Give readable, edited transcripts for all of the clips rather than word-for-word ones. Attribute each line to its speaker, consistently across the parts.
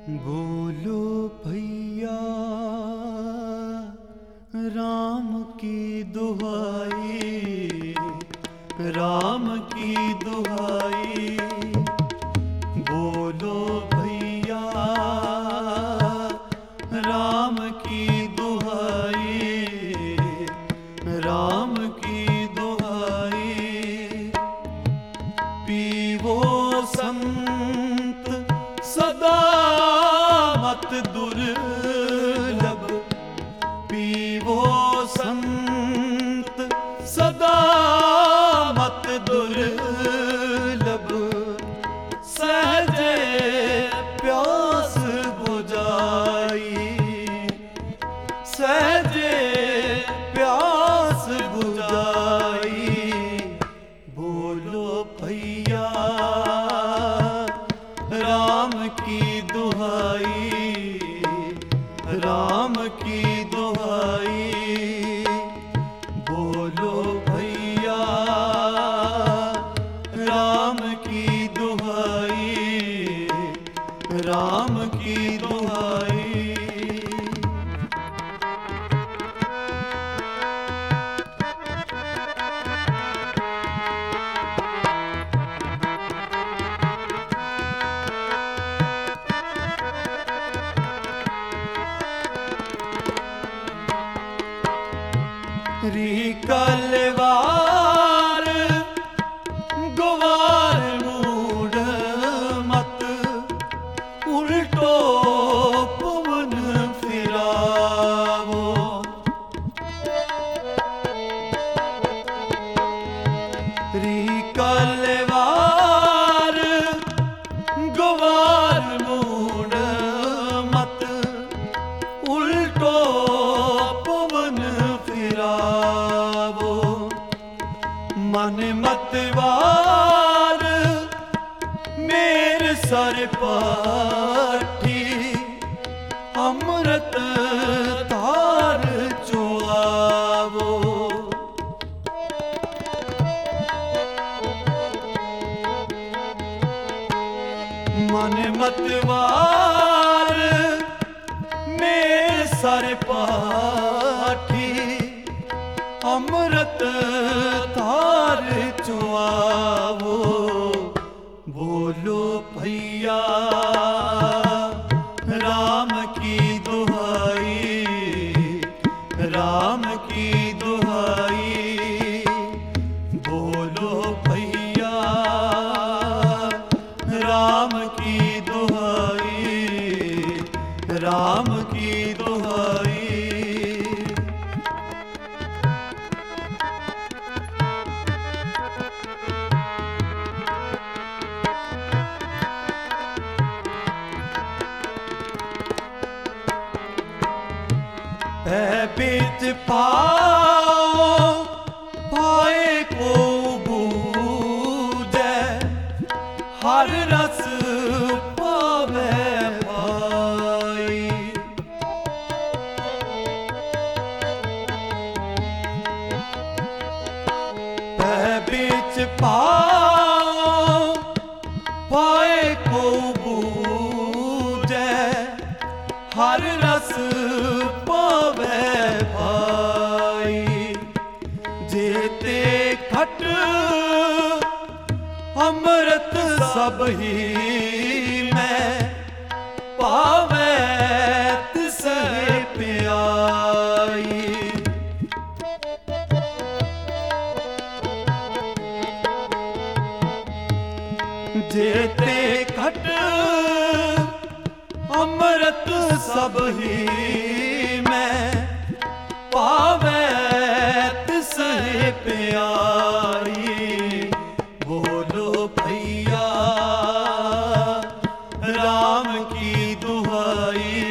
Speaker 1: बोलो भैया राम की दुहाई, राम की दुहाई। बोलो भैया राम की दुहाई, राम की दुहाई। पीवो संत सदा मत दुर्लभ, पीवो संत सदा मत दुर्लभ। सहजे प्यास बुझाई, सहजे प्यास बुझाई। बोलो भैया राम की दुहाई, राम की दुहाई। बोलो भैया राम की दुहाई, राम की दुहाई। कलवार गुवार मूड मत, उल्टो पवन फिरावो। कलवार गुवार मूड मत, उल्टो पवन फिरावो। मन मतवार मेरे सर पाठी, अमृत धार चुआवो। मन मतवार मेरे सर पाठी, अमृत धार चुआवो। बोलो भैया राम की दुहाई, राम की दुहाई। बोलो भैया राम की दुहाई, राम की दुहाई। बीच पाओ पाए को बूझे, हर रस पावे भाई। बीच पाओ पाए को बूझे, हर रस पावे भाई। जेते खट अमृत सब ही में, पावे तिसे प्याई। जेते खट अमृत सब ही में, पावे तिसे प्याई। बोलो भैया राम की दुहाई,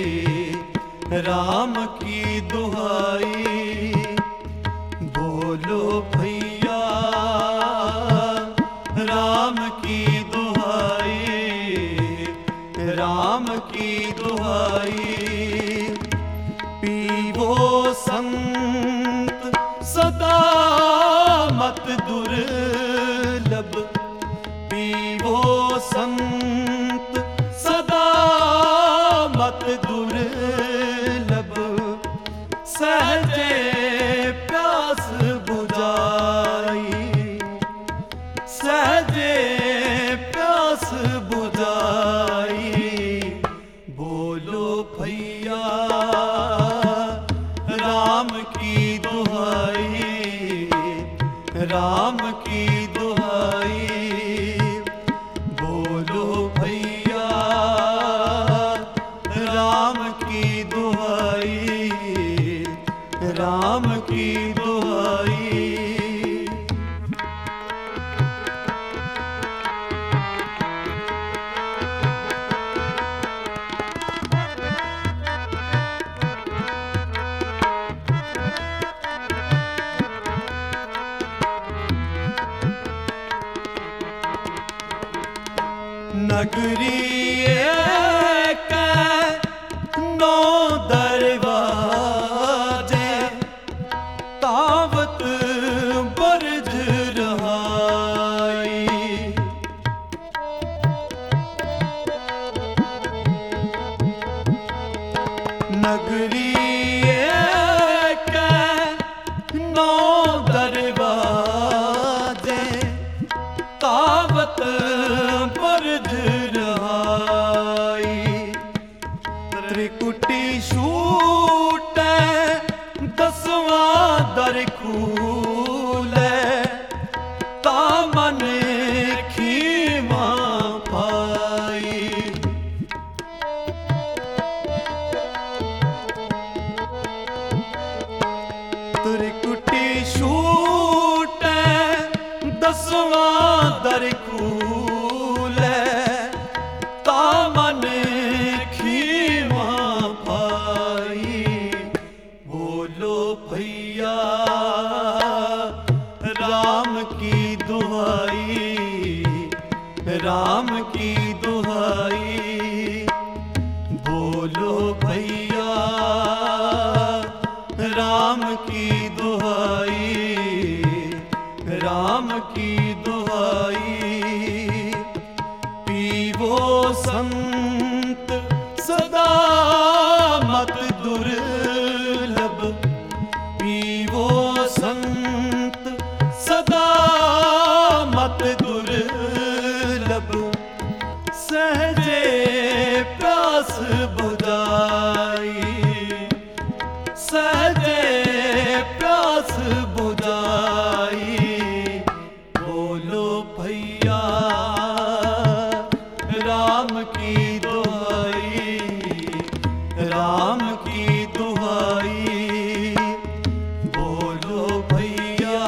Speaker 1: राम की दुहाई। बोलो भैया राम की दुहाई, राम की दुहाई। पीवो संत सदा मत दुर्लभ, पीवो संत सदा के नौ दरवाजे तावत बरज रहाई। नगरी के नौ दरवाजे तावत बरज रहाई। त्रिकुटी छूटे दसवां दर खूले तामन खीमा पाई। त्रिकुटी छूटे दसवां दर खूले तामन खीमा पाई। बोलो भैया राम की दुहाई, राम की दुहाई। बोलो भैया राम की दुहाई, राम की दुहाई। पीवो संत सदा मत दुर्लभ, पीवो संत सदा मत दुर्लभ। सहजे प्यास बुझाई, सहजे प्यास बुझाई। बोलो भैया राम की दुहाई, राम की दुहाई। बोलो भैया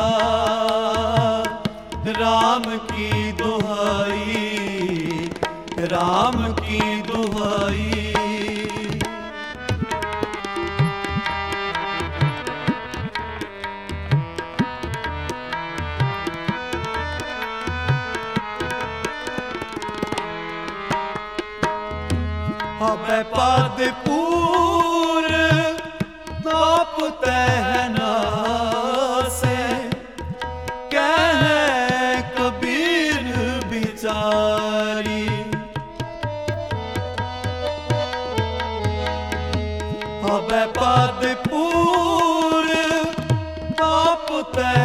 Speaker 1: राम की दुहाई, राम की दुहाई। अबे पादपूर ताप तहना से कहे कबीर बिचारी। अबे पादपूर ताप तहना